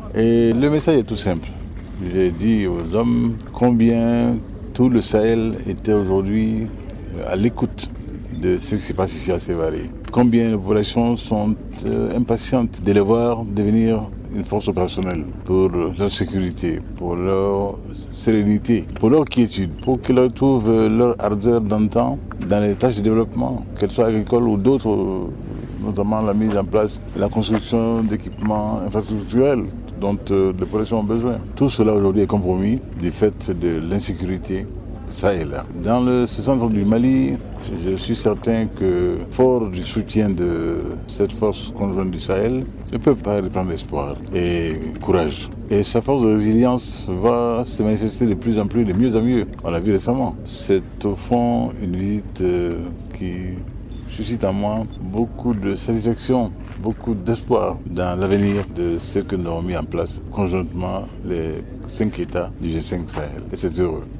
Et le message est tout simple. J'ai dit aux hommes combien tout le Sahel était aujourd'hui à l'écoute de ce qui se passe ici à Sévaré. Combien les populations sont impatientes de les voir devenir une force opérationnelle pour leur sécurité, pour leur sérénité, pour leur quiétude, pour qu'ils retrouvent leur ardeur d'antan dans les tâches de développement, qu'elles soient agricoles ou d'autres, notamment la mise en place et la construction d'équipements infrastructurels dont les populations ont besoin. Tout cela aujourd'hui est compromis du fait de l'insécurité. Ça et là. Dans ce centre du Mali, je suis certain que, fort du soutien de cette force conjointe du Sahel, le peuple va reprendre espoir et courage. Et sa force de résilience va se manifester de plus en plus, de mieux en mieux. On l'a vu récemment. C'est au fond une visite qui suscite en moi beaucoup de satisfaction, beaucoup d'espoir dans l'avenir de ce que nous avons mis en place conjointement les 5 États du G5 Sahel. Et c'est heureux.